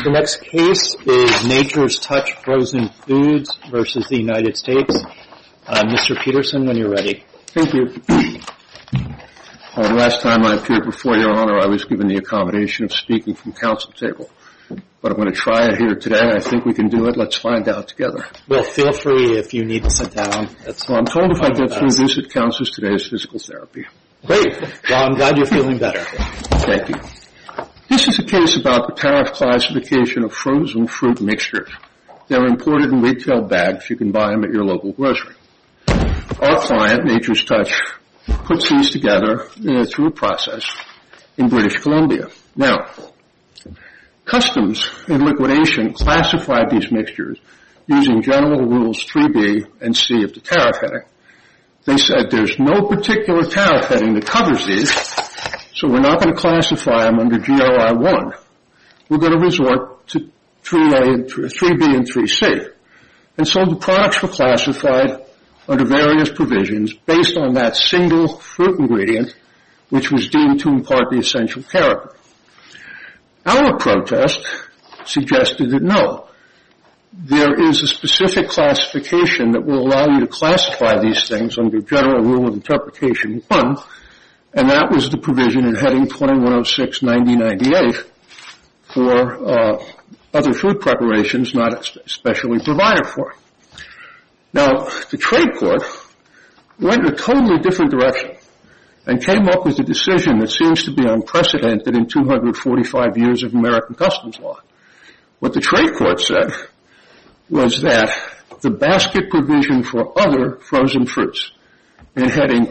The next case is Nature's Touch Frozen Foods versus the United States. Mr. Peterson, when you're ready. Thank you. The last time I appeared before Your Honor, I was given the accommodation of speaking from counsel table. But I'm going to try it here today. I think we can do it. Let's find out together. Well, feel free if you need to sit down. Well, I'm told if I get through this, it counts as today's physical therapy. Great. Well, I'm glad you're feeling better. Thank you. This is a case about the tariff classification of frozen fruit mixtures. They're imported in retail bags. You can buy them at your local grocery. Our client, Nature's Touch, puts these together through a process in British Columbia. Now, Customs and Liquidation classified these mixtures using General Rules 3B and C of the tariff heading. They said there's no particular tariff heading that covers these, so we're not going to classify them under GRI 1. We're going to resort to 3B and 3C. And so the products were classified under various provisions based on that single fruit ingredient, which was deemed to impart the essential character. Our protest suggested that no, there is a specific classification that will allow you to classify these things under General Rule of Interpretation 1, and that was the provision in heading 2106-9098 for other food preparations not specially provided for. Now, the trade court went in a totally different direction and came up with a decision that seems to be unprecedented in 245 years of American customs law. What the trade court said was that the basket provision for other frozen fruits in heading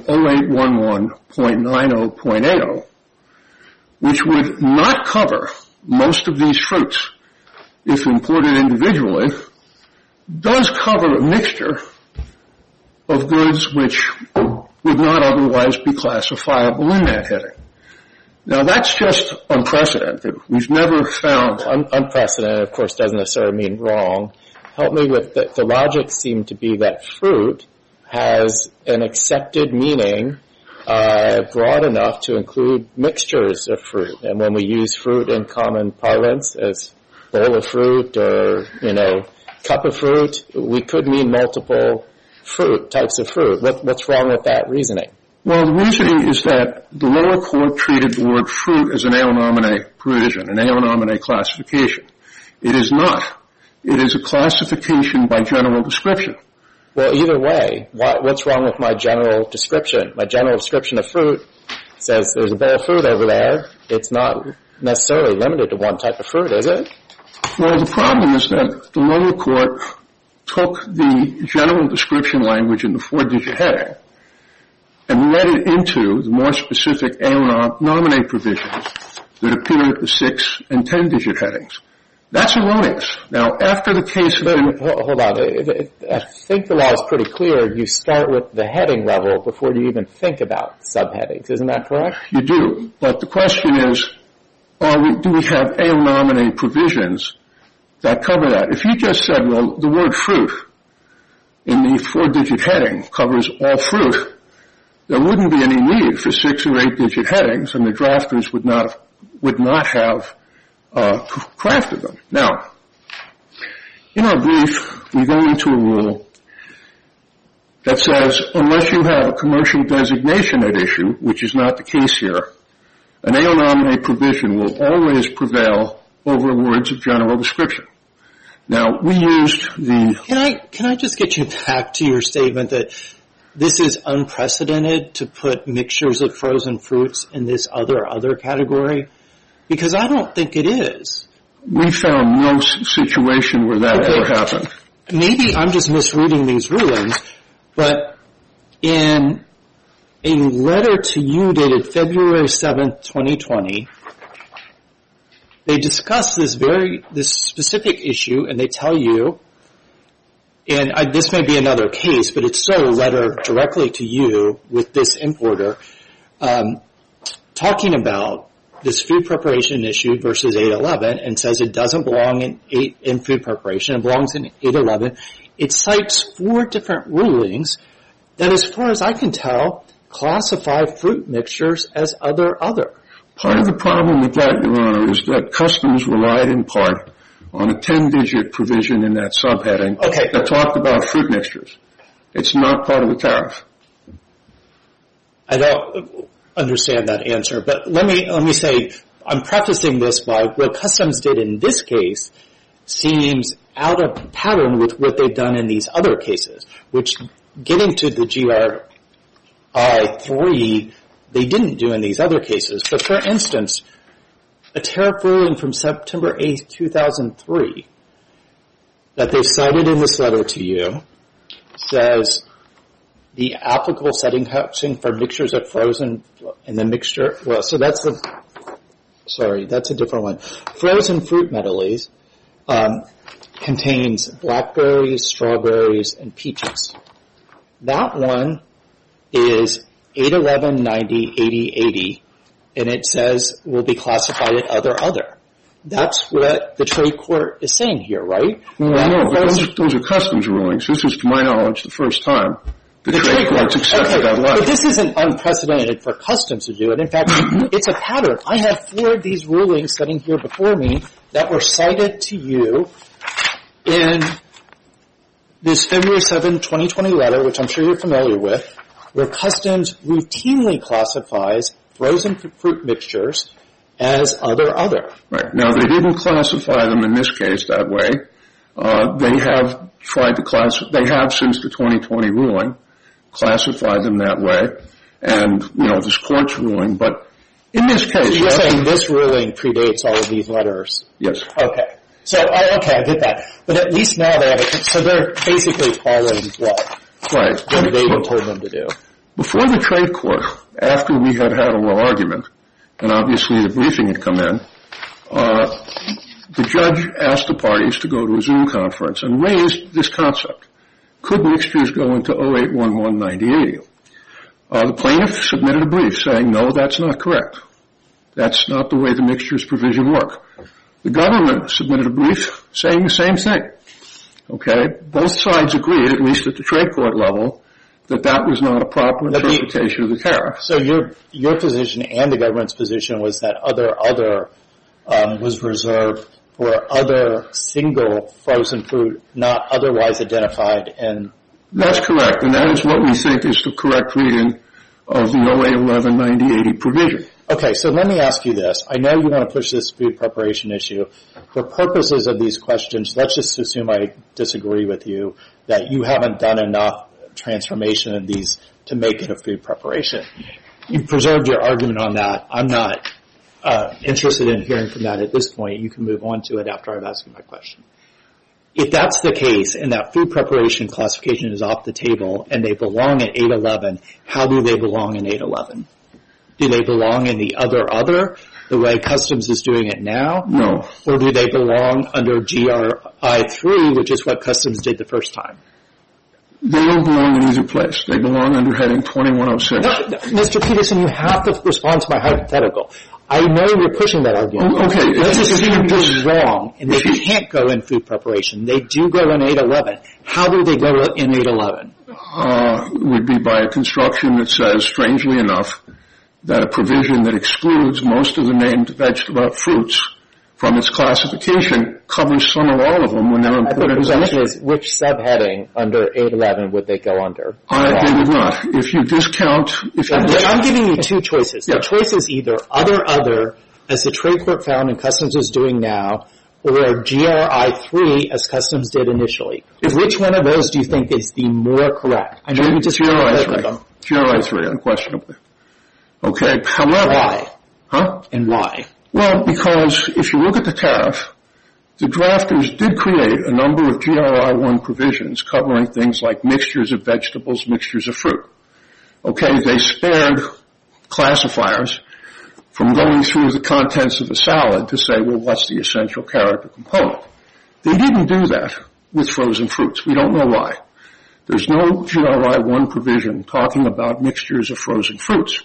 0811.90.80, which would not cover most of these fruits if imported individually, does cover a mixture of goods which would not otherwise be classifiable in that heading. Now, that's just unprecedented. We've never found... Unprecedented, of course, doesn't necessarily mean wrong. Help me with the logic seemed to be that fruit has an accepted meaning broad enough to include mixtures of fruit. And when we use fruit in common parlance as bowl of fruit or, cup of fruit, we could mean multiple types of fruit. What's wrong with that reasoning? Well, the reasoning is that the lower court treated the word fruit as an A nomine provision, an A nomine classification. It is not. It is a classification by general description. Well, either way, what's wrong with my general description? My general description of fruit says there's a bowl of fruit over there. It's not necessarily limited to one type of fruit, is it? Well, the problem is that the lower court took the general description language in the 4-digit heading and read it into the more specific A nomine provisions that appear at the 6- and 10-digit headings. That's erroneous. Now, after the case... Hold on. I think the law is pretty clear. You start with the heading level before you even think about subheadings. Isn't that correct? You do. But the question is, do we have A nomine provisions that cover that? If you just said, well, the word fruit in the 4-digit heading covers all fruit, there wouldn't be any need for 6- or 8-digit headings, and the drafters would not have crafted them. Now, in our brief, we go into a rule that says unless you have a commercial designation at issue, which is not the case here, an A nomine provision will always prevail over words of general description. Now, we used the... Can I just get you back to your statement that this is unprecedented to put mixtures of frozen fruits in this other category? Because I don't think it is. We found no situation where that ever happened. Maybe I'm just misreading these rulings, but in a letter to you dated February 7th, 2020, they discuss this specific issue, and they tell you, and this may be another case, but it's still a letter directly to you with this importer, talking about this food preparation issue versus 811, and says it doesn't belong in food preparation, it belongs in 811. It cites 4 different rulings that, as far as I can tell, classify fruit mixtures as other. Part of the problem with that, Your Honor, is that Customs relied in part on a 10-digit provision in that subheading that talked about fruit mixtures. It's not part of the tariff. I don't understand that answer, but let me say, I'm prefacing this by what Customs did in this case seems out of pattern with what they've done in these other cases, which getting to the GRI 3, they didn't do in these other cases. But for instance, a tariff ruling from September 8th, 2003 that they cited in this letter to you says the applicable setting for mixtures of frozen and the mixture, so that's a different one. Frozen fruit medleys contains blackberries, strawberries, and peaches. That one is 811-90-80-80, and it says will be classified at other. That's what the trade court is saying here, right? No, those are Customs rulings. This is, to my knowledge, the first time the trade court's accepted that letter. But this isn't unprecedented for Customs to do it. In fact, it's a pattern. I have 4 of these rulings sitting here before me that were cited to you in this February 7, 2020 letter, which I'm sure you're familiar with, where Customs routinely classifies frozen fruit mixtures as other. Right. Now, they didn't classify them in this case that way. They have tried to they have since the 2020 ruling classified them that way, and, this court's ruling, but in this case... So you're saying this ruling predates all of these letters? Yes. Okay. So, I get that. But at least now they have so they're basically following what? Right. What they told them to do. Before the trade court, after we had oral argument, and obviously the briefing had come in, the judge asked the parties to go to a Zoom conference and raised this concept. Could mixtures go into 0811-90-80? The plaintiff submitted a brief saying, no, that's not correct. That's not the way the mixtures provision work. The government submitted a brief saying the same thing. Okay? Both sides agreed, at least at the trade court level, that was not a proper interpretation of the tariff. So your position and the government's position was that other was reserved for other single frozen fruit not otherwise identified in... That's correct, and that is what we think is the correct reading of the 0811-90-80 provision. Okay, so let me ask you this. I know you want to push this food preparation issue. For purposes of these questions, let's just assume I disagree with you, that you haven't done enough transformation of these to make it a food preparation. You've preserved your argument on that. I'm not interested in hearing from that at this point. You can move on to it after I've asked you my question. If that's the case and that food preparation classification is off the table and they belong at 811, how do they belong in 811? Do they belong in the other, the way Customs is doing it now? No. Or do they belong under GRI 3, which is what Customs did the first time? They don't belong in either place. They belong under heading 2106. No, Mr. Peterson, you have to respond to my hypothetical. I know you're pushing that argument. Okay. Let's assume this is wrong, and they can't go in food preparation. They do go in 811. How do they go in 811? Would be by a construction that says, strangely enough, that a provision that excludes most of the named vegetable fruits from its classification covers some or all of them when they're imported. The question is, which subheading under 811 would they go under? They would not. If you discount... I'm giving you 2 choices. Yeah. The choice is either other, as the trade court found and Customs is doing now, or GRI 3, as Customs did initially. Which one of those do you think is the more correct? I know you just GRI 3, unquestionably. Okay, however... Why? Huh? And why? Well, because if you look at the tariff, the drafters did create a number of GRI 1 provisions covering things like mixtures of vegetables, mixtures of fruit. Okay, they spared classifiers from going through the contents of a salad to say, well, what's the essential character component? They didn't do that with frozen fruits. We don't know why. There's no GRI 1 provision talking about mixtures of frozen fruits.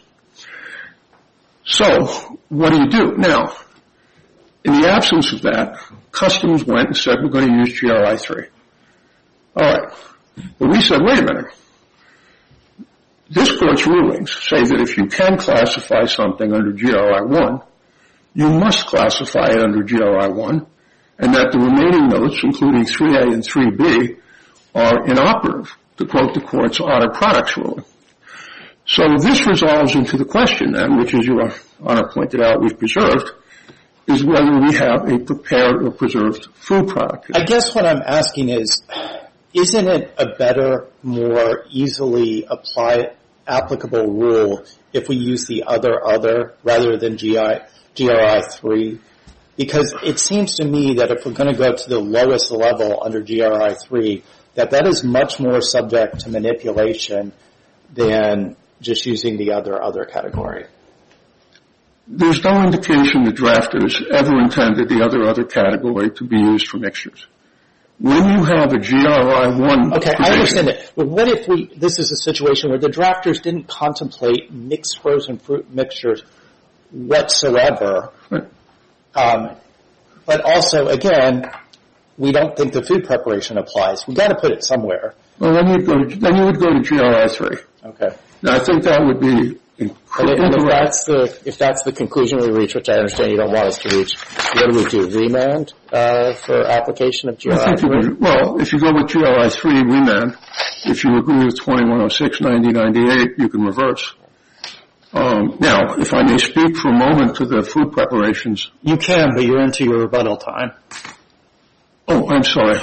So, what do? Now, in the absence of that, Customs went and said, we're going to use GRI 3. All right. But we said, wait a minute. This court's rulings say that if you can classify something under GRI 1, you must classify it under GRI 1, and that the remaining notes, including 3A and 3B, are inoperative, to quote the Court's Otter Products ruling. So this resolves into the question then, which, as Your Honor pointed out, we've preserved, is whether we have a prepared or preserved food product. I guess what I'm asking is, isn't it a better, more easily applicable rule if we use the other rather than GRI 3? Because it seems to me that if we're going to go to the lowest level under GRI 3, that is much more subject to manipulation than just using the other category. There's no indication the drafters ever intended the other category to be used for mixtures. When you have a GRI 1 Okay, provision, I understand that. But what if this is a situation where the drafters didn't contemplate mixed frozen fruit mixtures whatsoever, right. But also, again, we don't think the food preparation applies. We've got to put it somewhere. Well, then you would go to GRI 3. Okay. Now, I think that would be incorrect. And if that's the conclusion we reach, which I understand you don't want us to reach, what do we do? Remand for application of GRI 3? Well, if you go with GRI 3, remand. If you agree with 2106, 9098, you can reverse. Now, if I may speak for a moment to the food preparations. You can, but you're into your rebuttal time. Oh, I'm sorry.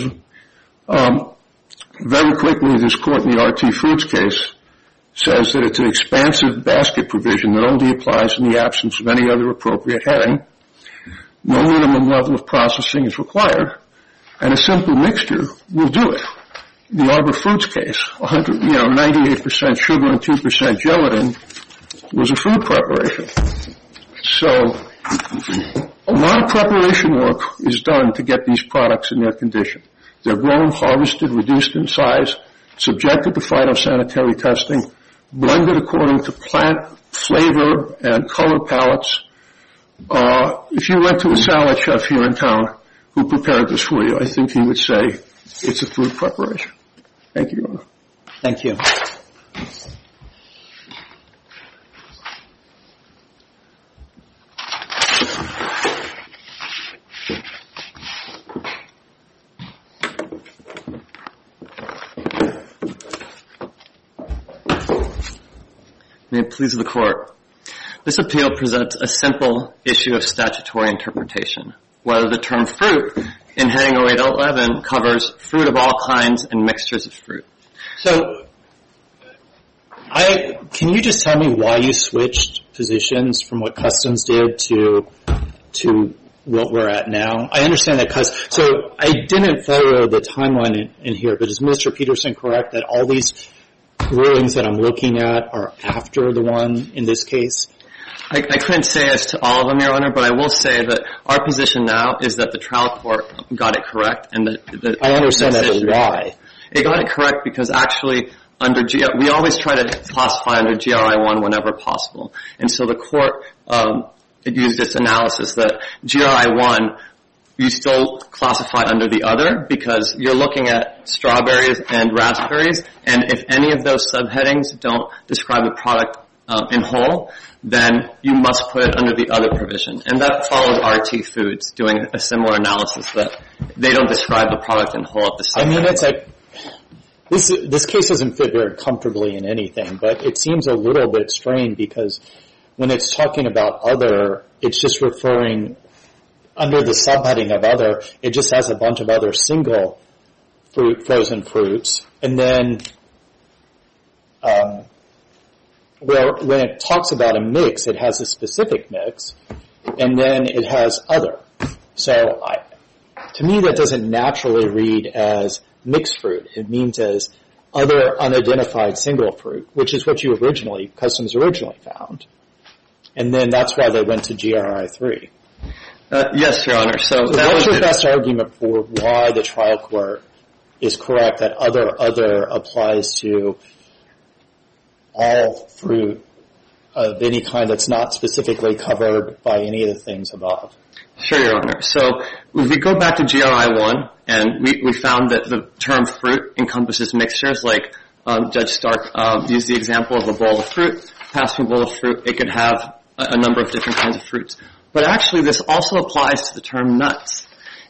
Very quickly, this Court in the RT Foods case says that it's an expansive basket provision that only applies in the absence of any other appropriate heading. No minimum level of processing is required, and a simple mixture will do it. The Arbor Foods case, 98% sugar and 2% gelatin, was a food preparation. So a lot of preparation work is done to get these products in their condition. They're grown, harvested, reduced in size, subjected to phytosanitary testing, blended according to plant flavor and color palettes. If you went to a salad chef here in town who prepared this for you, I think he would say it's a food preparation. Thank you, Your Honor. Thank you. May it please the Court. This appeal presents a simple issue of statutory interpretation, whether the term fruit in heading 0811 covers fruit of all kinds and mixtures of fruit. So, can you just tell me why you switched positions from what Customs did to what we're at now? I understand that so I didn't follow the timeline in here, but is Mr. Peterson correct that all these rulings that I'm looking at are after the one in this case? I couldn't say as to all of them, Your Honor, but I will say that our position now is that the trial court got it correct, and that I understand that, but why? It got it correct because actually we always try to classify under GRI 1 whenever possible, and so the court it used its analysis that GRI 1 you still classify under the other because you're looking at strawberries and raspberries, and if any of those subheadings don't describe the product in whole, then you must put it under the other provision. And that follows RT Foods doing a similar analysis that they don't describe the product in whole at the same time. It's like this case doesn't fit very comfortably in anything, but it seems a little bit strained because when it's talking about other, it's just referring under the subheading of other, it just has a bunch of other single frozen fruits. And then when it talks about a mix, it has a specific mix, and then it has other. So to me, that doesn't naturally read as mixed fruit. It means as other unidentified single fruit, which is what Customs originally found. And then that's why they went to GRI 3. Yes, Your Honor. So what's your best argument for why the trial court is correct that other applies to all fruit of any kind that's not specifically covered by any of the things above? Sure, Your Honor. So if we go back to GRI 1, and we found that the term fruit encompasses mixtures, like Judge Stark used the example of a bowl of fruit, passing a bowl of fruit, it could have a number of different kinds of fruits. But actually, this also applies to the term nuts.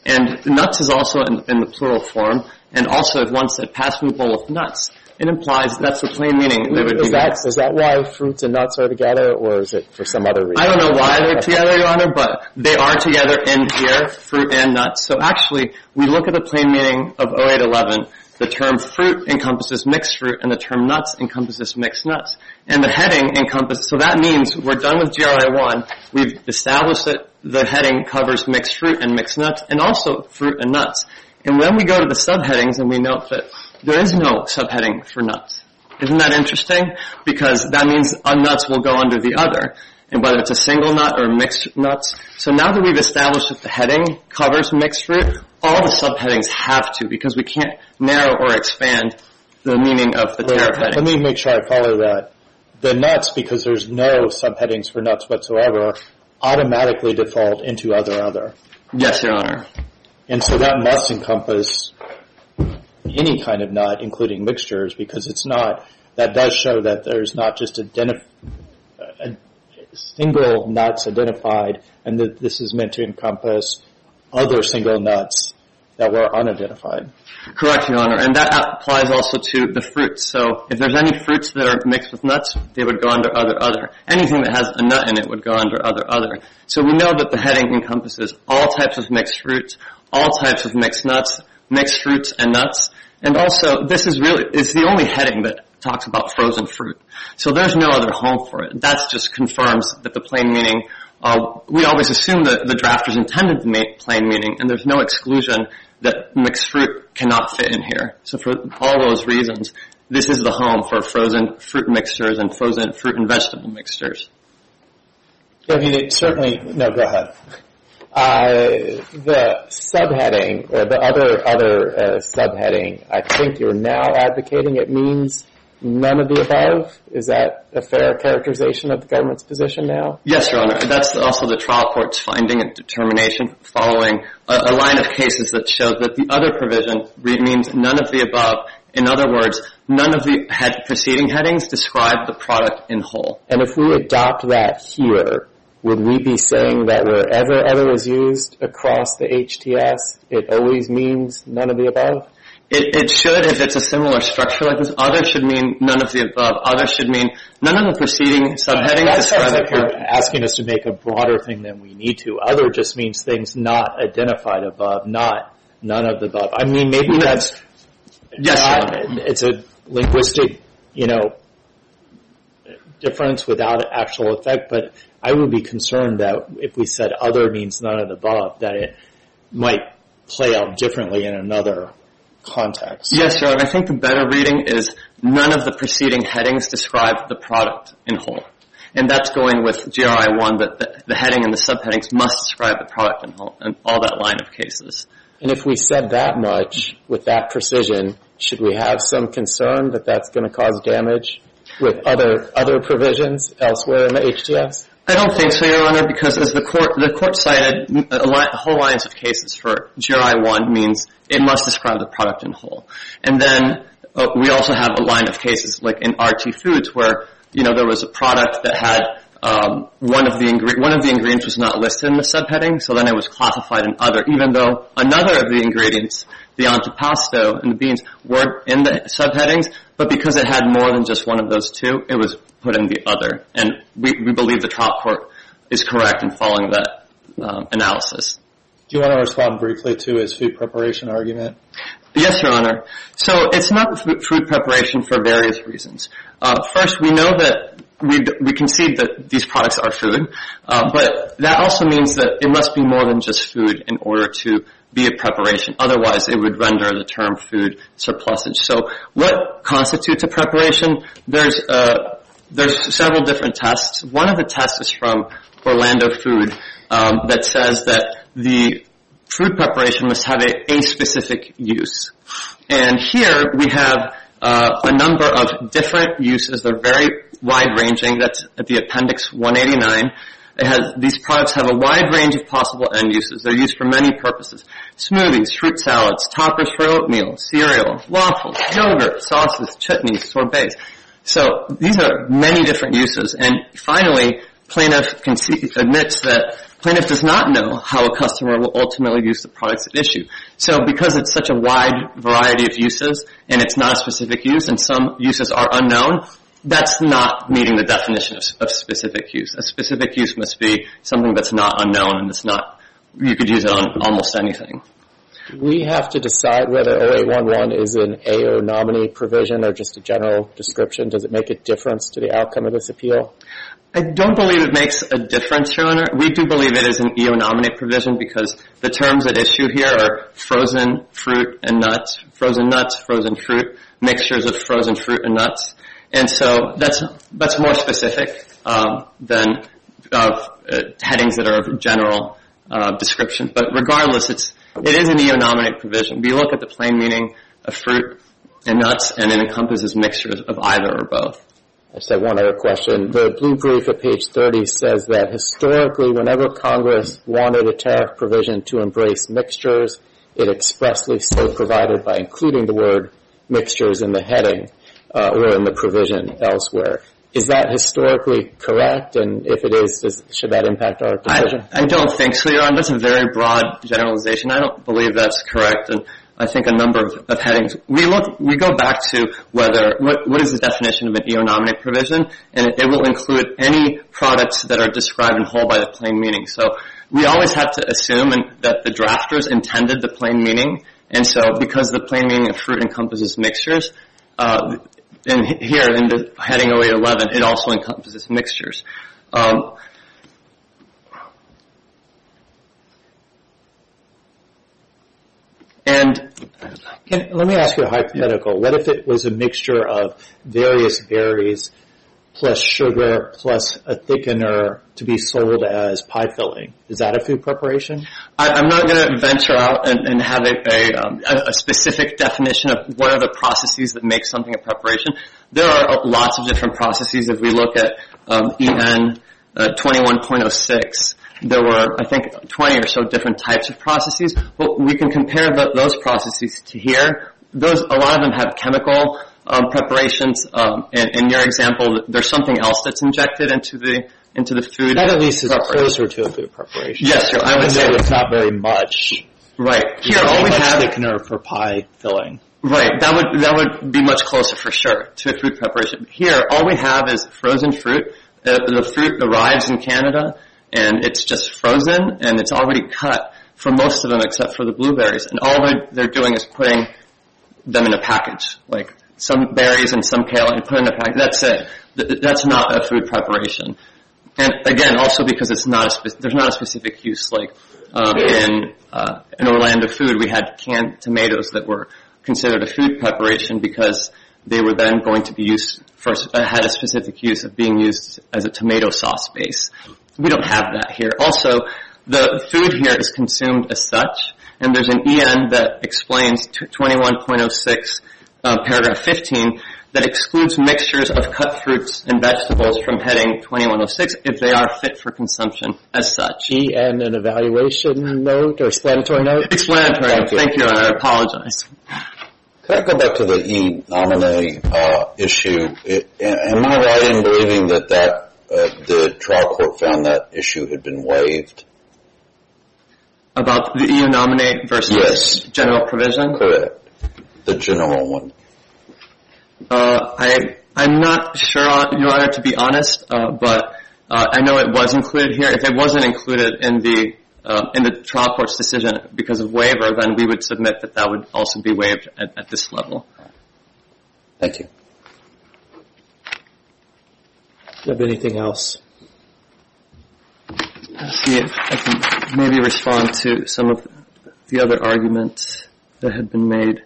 And nuts is also in the plural form. And also, if one said, pass me a bowl of nuts, it implies that's the plain meaning. Is that why fruits and nuts are together, or is it for some other reason? I don't know why they're together, Your Honor, but they are together in here, fruit and nuts. So actually, we look at the plain meaning of 0811. The term fruit encompasses mixed fruit, and the term nuts encompasses mixed nuts. And the heading encompasses, so that means we're done with GRI 1. We've established that the heading covers mixed fruit and mixed nuts, and also fruit and nuts. And when we go to the subheadings and we note that there is no subheading for nuts. Isn't that interesting? Because that means nuts will go under the other, and whether it's a single nut or mixed nuts. So now that we've established that the heading covers mixed fruit, all the subheadings have to, because we can't narrow or expand the meaning of the tariff heading. Let me make sure I follow that. The nuts, because there's no subheadings for nuts whatsoever, automatically default into other. Yes, Your Honor. And so that must encompass any kind of nut, including mixtures, because it's not, that does show that there's not just single nuts identified, and that this is meant to encompass other single nuts that were unidentified. Correct, Your Honor. And that applies also to the fruits. So if there's any fruits that are mixed with nuts, they would go under other. Anything that has a nut in it would go under other. So we know that the heading encompasses all types of mixed fruits, all types of mixed nuts, mixed fruits and nuts. And also, it's the only heading that talks about frozen fruit. So there's no other home for it. That just confirms that the plain meaning, we always assume that the drafters intended to make plain meaning, and there's no exclusion that mixed fruit cannot fit in here. So for all those reasons, this is the home for frozen fruit mixtures and frozen fruit and vegetable mixtures. I mean, it certainly, no, go ahead. The subheading, or the other subheading, I think you're now advocating it means none of the above. Is that a fair characterization of the government's position now? Yes, Your Honor. That's also the trial court's finding and determination following a line of cases that shows that the other provision means none of the above. In other words, none of the preceding headings describe the product in whole. And if we adopt that here, would we be saying that wherever other is used across the HTS, it always means none of the above? It should, if it's a similar structure like this. Other should mean none of the above. Other should mean none of the preceding subheadings describe the product. You're asking us to make a broader thing than we need to. Other just means things not identified above, not none of the above. I mean, maybe that's it's a linguistic, difference without actual effect, but I would be concerned that if we said other means none of the above, that it might play out differently in another context. Yes, Your Honor. I think the better reading is none of the preceding headings describe the product in whole. And that's going with GRI 1, that the heading and the subheadings must describe the product in whole, and all that line of cases. And if we said that much with that precision, should we have some concern that that's going to cause damage with other provisions elsewhere in the HTS? I don't think so, Your Honor, because as the court cited, a whole lines of cases for GRI 1 means it must describe the product in whole. And then we also have a line of cases like in RT Foods where, there was a product that had one of the ingredients was not listed in the subheading, so then it was classified in other, even though another of the ingredients, the antipasto and the beans, were in the subheadings, but because it had more than just one of those two, it was put in the other. And we believe the trial court is correct in following that analysis. Do you want to respond briefly to his food preparation argument? Yes, Your Honor. So it's not food preparation for various reasons. First, we know that we concede that these products are food, but that also means that it must be more than just food in order to be a preparation. Otherwise, it would render the term food surplusage. So what constitutes a preparation? There's several different tests. One of the tests is from Orlando Food that says that the food preparation must have a specific use. And here we have a number of different uses. They're very wide-ranging. That's at the Appendix 189. These products have a wide range of possible end uses. They're used for many purposes. Smoothies, fruit salads, toppers for oatmeal, cereal, waffles, yogurt, sauces, chutneys, sorbets. So these are many different uses. And finally, plaintiff admits that plaintiff does not know how a customer will ultimately use the products at issue. So because it's such a wide variety of uses, and it's not a specific use, and some uses are unknown, that's not meeting the definition of specific use. A specific use must be something that's not unknown, and it's not, you could use it on almost anything. We have to decide whether 0811 is an AO nominee provision or just a general description. Does it make a difference to the outcome of this appeal? I don't believe it makes a difference, Your Honor. We do believe it is an EO nominee provision because the terms at issue here are frozen fruit and nuts, frozen fruit, mixtures of frozen fruit and nuts. And so that's more specific than headings that are of general description. But regardless, it is an EO nominee provision. We look at the plain meaning of fruit and nuts, and it encompasses mixtures of either or both. I just have one other question. The blue brief at page 30 says that historically, whenever Congress wanted a tariff provision to embrace mixtures, it expressly so provided by including the word mixtures in the heading or in the provision elsewhere. Is that historically correct? And if it is, should that impact our decision? I don't think so, Your Honor. That's a very broad generalization. I don't believe that's correct. And I think a number of headings. We go back to what is the definition of an EO nominee provision, and it will include any products that are described in whole by the plain meaning. So we always have to assume that the drafters intended the plain meaning, and so because the plain meaning of fruit encompasses mixtures, and here in the heading 0811, it also encompasses mixtures. Let me ask you a hypothetical. What if it was a mixture of various berries plus sugar plus a thickener to be sold as pie filling? Is that a food preparation? I'm not going to venture out and have a specific definition of what are the processes that make something a preparation. There are lots of different processes. If we look at EN 21.06, there were, I think, 20 or so different types of processes. But we can compare those processes to here. A lot of them have chemical preparations. In your example, there's something else that's injected into the food. That at least is closer to a food preparation. Yes, sir. I would say it's not very much. Right. Here, all we have thickener for pie filling. Right. That would be much closer for sure to a food preparation. Here, all we have is frozen fruit. The fruit arrives in Canada, and it's just frozen, and it's already cut for most of them except for the blueberries. And all they're doing is putting them in a package, like some berries and some kale, and put in a package. That's it. That's not a food preparation. And again, also because there's not a specific use. Like in Orlando Food, we had canned tomatoes that were considered a food preparation because they were then going to be used had a specific use of being used as a tomato sauce base. We don't have that here. Also, the food here is consumed as such, and there's an EN that explains 21.06, paragraph 15, that excludes mixtures of cut fruits and vegetables from heading 2106 if they are fit for consumption as such. EN, an evaluation note or explanatory note? Explanatory. Thank you, I apologize. Could I go back to the E nominee issue? Am I right in believing that the trial court found that issue had been waived? About the EU nominate versus general provision? Correct. The general one. I'm not sure, Your Honor, to be honest, but I know it was included here. If it wasn't included in the trial court's decision because of waiver, then we would submit that would also be waived at this level. Thank you. Do you have anything else? Let's see if I can maybe respond to some of the other arguments that had been made.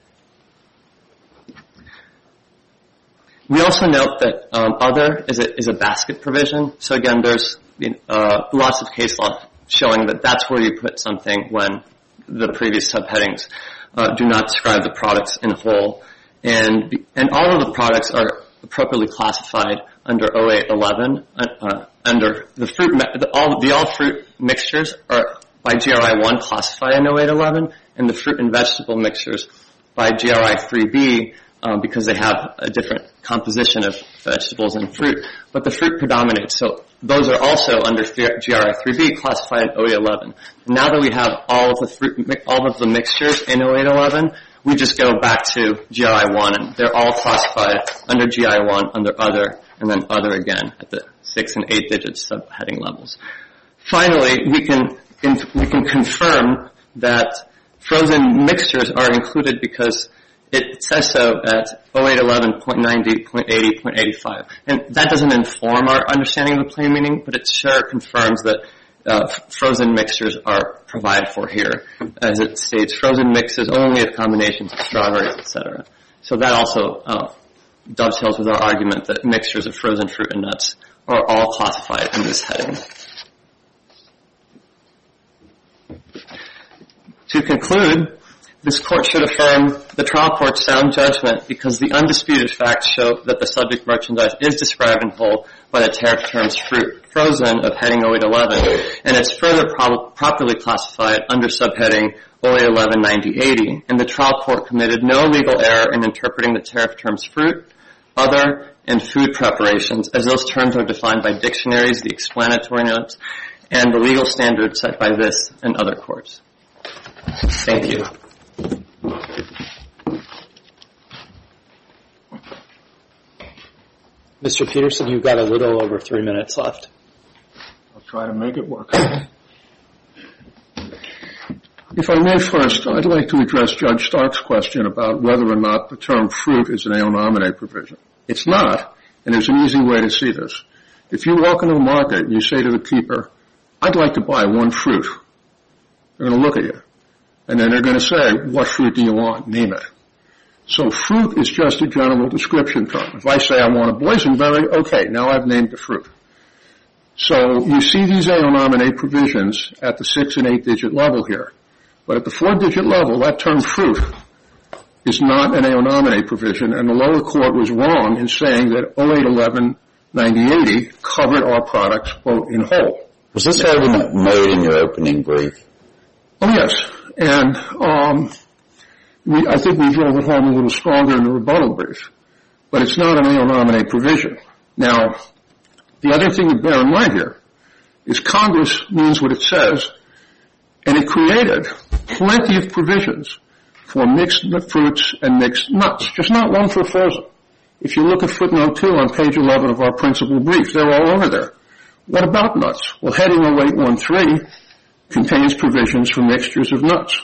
We also note that other is a basket provision. So again, there's lots of case law showing that that's where you put something when the previous subheadings do not describe the products in whole. And all of the products are appropriately classified under 0811. Under the fruit, the all fruit mixtures are by GRI 1 classified in 0811, and the fruit and vegetable mixtures by GRI 3B because they have a different composition of vegetables and fruit, but the fruit predominates. So those are also under GRI 3B classified in 0811. Now that we have all of the mixtures in 0811, we just go back to GRI 1, and they're all classified under GRI 1, under other, and then other again at the 6 and 8 digit subheading levels. Finally, we can confirm that frozen mixtures are included because it says so at 0811, 0.90, 0.80, 0.85. And that doesn't inform our understanding of the plain meaning, but it sure confirms that frozen mixtures are provided for here. As it states, frozen mixes only of combinations of strawberries, etc. So that also dovetails with our argument that mixtures of frozen fruit and nuts are all classified in this heading. To conclude, this court should affirm the trial court's sound judgment because the undisputed facts show that the subject merchandise is described in whole by the tariff terms fruit frozen of heading 0811, and it's further properly classified under subheading 0811 9080, and the trial court committed no legal error in interpreting the tariff terms fruit, other, and food preparations, as those terms are defined by dictionaries, the explanatory notes, and the legal standards set by this and other courts. Thank you. Mr. Peterson, you've got a little over 3 minutes left. I'll try to make it work. If I may first, I'd like to address Judge Stark's question about whether or not the term fruit is an AO nominate provision. It's not, and there's an easy way to see this. If you walk into a market and you say to the keeper, I'd like to buy one fruit, they're going to look at you. And then they're going to say, what fruit do you want? Name it. So fruit is just a general description term. If I say I want a boysenberry, okay, now I've named the fruit. So you see these AO nominate provisions at the 6 and 8 digit level here. But at the 4 digit level, that term fruit is not an AO nominate provision, and the lower court was wrong in saying that 0811 9080 covered our products, quote, in whole. Was this argument made in your opening brief? Oh, yes. And I think we drove it home a little stronger in the rebuttal brief. But it's not an AO nominate provision. Now, the other thing to bear in mind here is Congress means what it says, and it created plenty of provisions for mixed fruits and mixed nuts, just not one for frozen. If you look at footnote 2 on page 11 of our principal brief, they're all over there. What about nuts? Well, heading 0813 contains provisions for mixtures of nuts.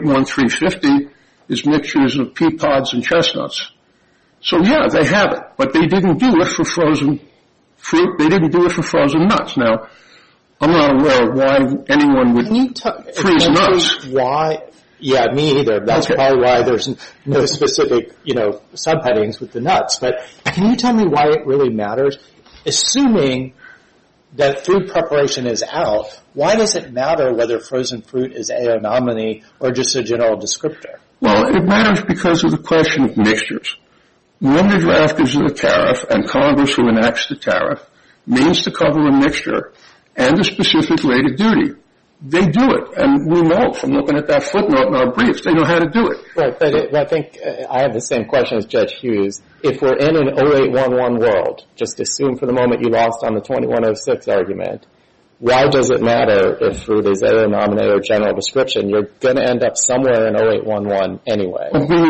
081350 is mixtures of pea pods and chestnuts. So yeah, they have it, but they didn't do it for frozen fruit. They didn't do it for frozen nuts. Now, I'm not aware of why anyone would freeze nuts. Why? Yeah, me either. That's okay. Probably why there's no specific, subheadings with the nuts. But can you tell me why it really matters? Assuming that food preparation is out, why does it matter whether frozen fruit is AO nominee or just a general descriptor? Well, it matters because of the question of mixtures. When the drafters of the tariff and Congress who enacts the tariff means to cover a mixture and a specific rate of duty, they do it. And we know from looking at that footnote in our briefs, they know how to do it. Right, but I think I have the same question as Judge Hughes. If we're in an 0811 world, just assume for the moment you lost on the 2106 argument, why does it matter if fruit is AO nominee or general description? You're going to end up somewhere in 0811 anyway.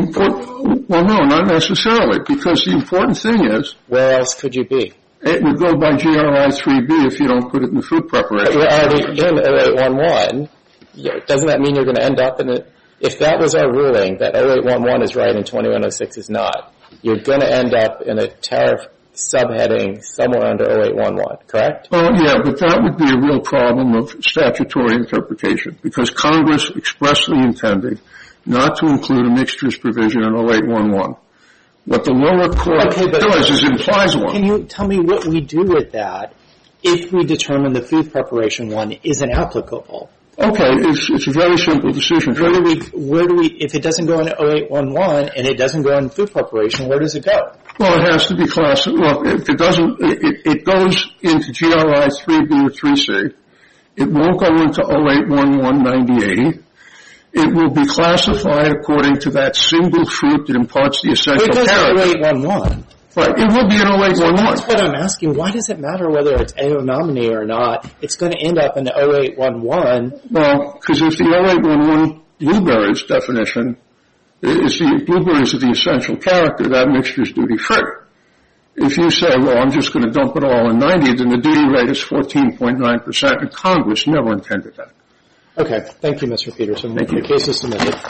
Well, no, not necessarily, because the important thing is... Where else could you be? It would go by GRI 3B if you don't put it in the food preparation. But you're already in 0811. Doesn't that mean you're going to end up in it? If that was our ruling, that 0811 is right and 2106 is not, you're going to end up in a tariff subheading somewhere under 0811, correct? Well, yeah, but that would be a real problem of statutory interpretation because Congress expressly intended not to include a mixtures provision in 0811. What the lower court does is implies one. Can you tell me what we do with that if we determine the food preparation one isn't applicable? Okay, it's a very simple decision. Where do we, if it doesn't go in 0811 and it doesn't go in food preparation, where does it go? Well, it has to be class. Well, if it doesn't, it goes into GRI 3B or 3C. It won't go into 0811 9080. It will be classified according to that single fruit that imparts the essential character. It goes to 0811. Right, it will be an 0811. That's what I'm asking. Why does it matter whether it's AO nominee or not? It's going to end up in the 0811. Well, because if the 0811 blueberries definition is the blueberries are the essential character, that mixture is duty-free. If you say, well, I'm just going to dump it all in 90, then the duty rate is 14.9%, and Congress never intended that. Okay. Thank you, Mr. Peterson. Thank you. The case is submitted.